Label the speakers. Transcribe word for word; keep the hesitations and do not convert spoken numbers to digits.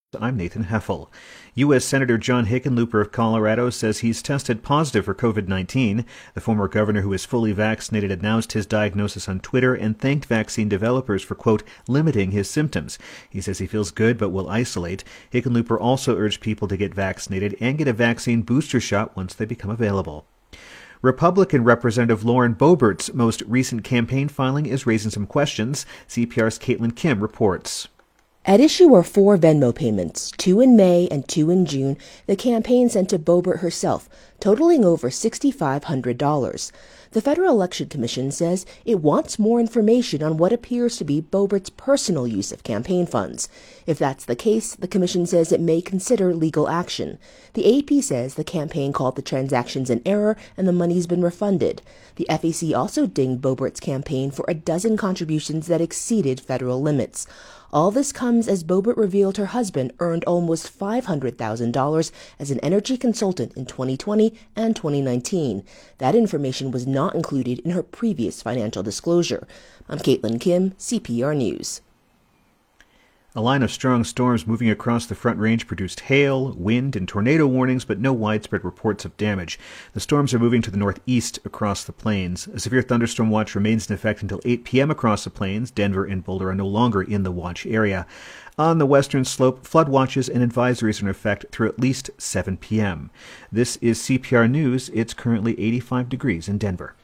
Speaker 1: I'm Nathan Heffel. U S. Senator John Hickenlooper of Colorado says he's tested positive for covid nineteen. The former governor, who is fully vaccinated, announced his diagnosis on Twitter and thanked vaccine developers for, quote, limiting his symptoms. He says he feels good but will isolate. Hickenlooper also urged people to get vaccinated and get a vaccine booster shot once they become available. Republican Representative Lauren Boebert's most recent campaign filing is raising some questions. C P R's Caitlin Kim reports.
Speaker 2: At issue are four Venmo payments, two in May and two in June, the campaign sent to Boebert herself, totaling over six thousand five hundred dollars. The Federal Election Commission says it wants more information on what appears to be Boebert's personal use of campaign funds. If that's the case, the commission says it may consider legal action. The A P says the campaign called the transactions an error and the money's been refunded. The F E C also dinged Boebert's campaign for a dozen contributions that exceeded federal limits. All this comes as Boebert revealed her husband earned almost five hundred thousand dollars as an energy consultant in twenty twenty and twenty nineteen. That information was not included in her previous financial disclosure. I'm Caitlin Kim, C P R News.
Speaker 1: A line of strong storms moving across the Front Range produced hail, wind, and tornado warnings, but no widespread reports of damage. The storms are moving to the northeast across the plains. A severe thunderstorm watch remains in effect until eight p.m. across the plains. Denver and Boulder are no longer in the watch area. On the western slope, flood watches and advisories are in effect through at least seven p.m. This is C P R News. It's currently eighty-five degrees in Denver.